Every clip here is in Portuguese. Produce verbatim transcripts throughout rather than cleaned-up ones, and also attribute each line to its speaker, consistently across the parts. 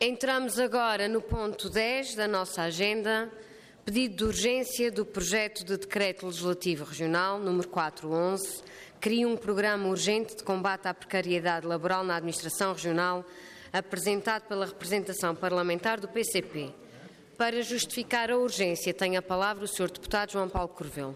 Speaker 1: Entramos agora no ponto dez da nossa agenda, pedido de urgência do projeto de Decreto Legislativo Regional número quatrocentos e onze, cria um programa urgente de combate à precariedade laboral na Administração Regional, apresentado pela representação parlamentar do P C P. Para justificar a urgência, tem a palavra o senhor Deputado João Paulo Corvelo.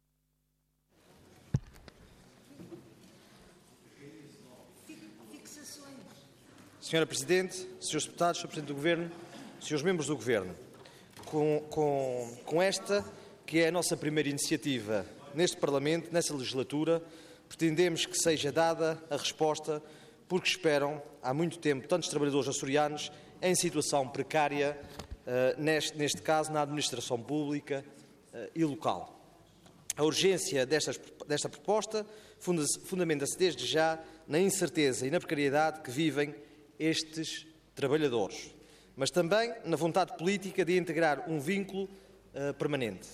Speaker 2: Senhora Presidente, senhores Deputados, senhor Presidente do Governo, senhores membros do Governo, com, com, com esta, que é a nossa primeira iniciativa neste Parlamento, nesta legislatura, pretendemos que seja dada a resposta porque esperam há muito tempo tantos trabalhadores açorianos em situação precária, uh, neste, neste caso na administração pública uh, e local. A urgência destas, desta proposta funda-se, fundamenta-se desde já na incerteza e na precariedade que vivem estes trabalhadores, mas também na vontade política de integrar um vínculo uh, permanente,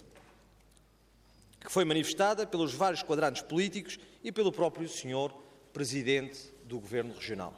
Speaker 2: que foi manifestada pelos vários quadrantes políticos e pelo próprio senhor Presidente do Governo Regional.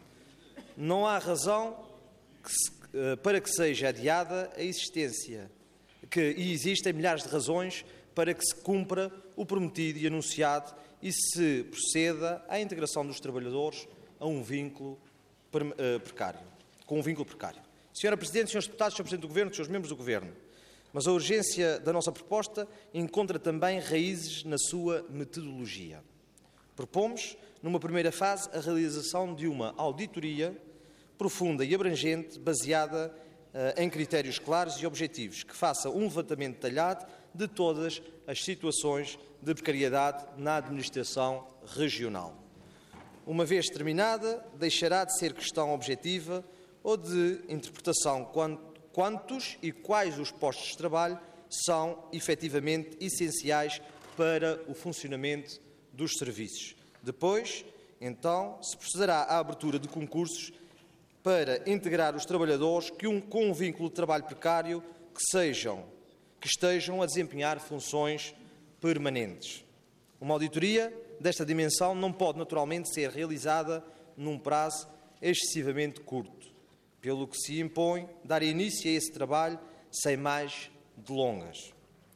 Speaker 2: Não há razão que se, uh, para que seja adiada a existência, que, e existem milhares de razões para que se cumpra o prometido e anunciado e se proceda à integração dos trabalhadores a um vínculo precário, com um vínculo precário. Senhora Presidente, senhores Deputados, senhor Presidente do Governo, senhores membros do Governo, mas a urgência da nossa proposta encontra também raízes na sua metodologia. Propomos, numa primeira fase, a realização de uma auditoria profunda e abrangente, baseada uh, em critérios claros e objetivos, que faça um levantamento detalhado de todas as situações de precariedade na administração regional. Uma vez terminada, deixará de ser questão objetiva ou de interpretação quantos e quais os postos de trabalho são efetivamente essenciais para o funcionamento dos serviços. Depois, então, se procederá à abertura de concursos para integrar os trabalhadores que um, com um vínculo de trabalho precário que, sejam, que estejam a desempenhar funções permanentes. Uma auditoria desta dimensão não pode naturalmente ser realizada num prazo excessivamente curto, pelo que se impõe dar início a esse trabalho sem mais delongas,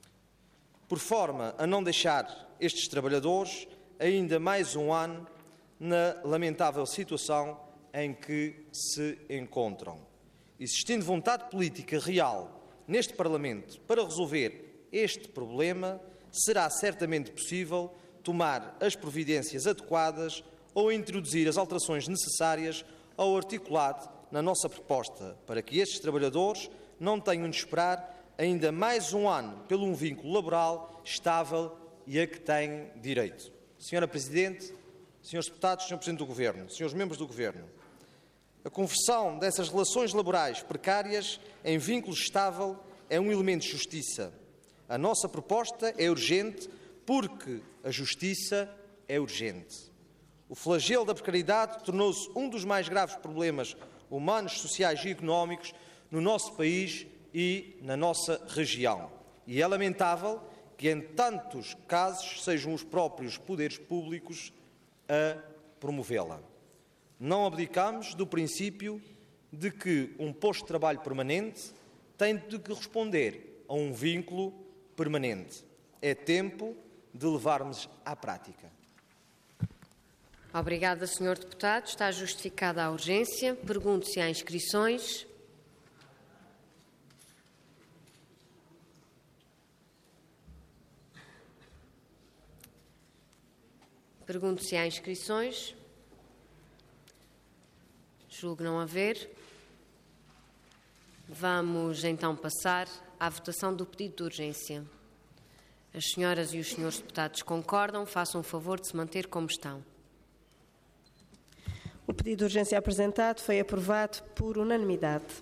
Speaker 2: por forma a não deixar estes trabalhadores ainda mais um ano na lamentável situação em que se encontram. Existindo vontade política real neste Parlamento para resolver este problema, será certamente possível tomar as providências adequadas ou introduzir as alterações necessárias ao articulado na nossa proposta, para que estes trabalhadores não tenham de esperar ainda mais um ano pelo um vínculo laboral estável e a que têm direito. Senhora Presidente, senhores Deputados, senhor Presidente do Governo, senhores membros do Governo, a conversão dessas relações laborais precárias em vínculo estável é um elemento de justiça. A nossa proposta é urgente porque a justiça é urgente. O flagelo da precariedade tornou-se um dos mais graves problemas humanos, sociais e económicos no nosso país e na nossa região. E é lamentável que em tantos casos sejam os próprios poderes públicos a promovê-la. Não abdicamos do princípio de que um posto de trabalho permanente tem de corresponder a um vínculo permanente. É tempo de levarmos à prática.
Speaker 1: Obrigada, senhor Deputado. Está justificada a urgência. Pergunto se há inscrições. Pergunto se há inscrições. Julgo não haver. Vamos então passar à votação do pedido de urgência. As senhoras e os senhores deputados concordam, façam o favor de se manter como estão.
Speaker 3: O pedido de urgência apresentado foi aprovado por unanimidade.